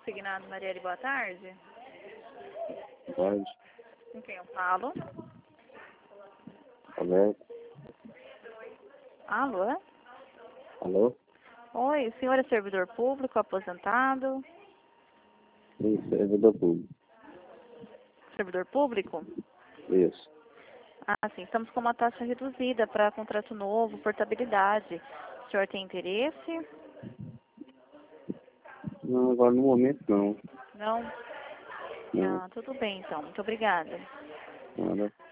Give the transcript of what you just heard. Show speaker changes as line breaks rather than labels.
Consignado Marielle, boa tarde.
Boa tarde.
Com quem eu falo?
Alô?
Alô?
Alô?
Oi, o senhor é servidor público, aposentado?
Isso, servidor público.
Servidor público?
Isso.
Ah, sim, estamos com uma taxa reduzida para contrato novo, portabilidade. O senhor tem interesse?
Não, agora no momento não.
Não?
Não,
Ah, tudo bem então, muito obrigada.
nada.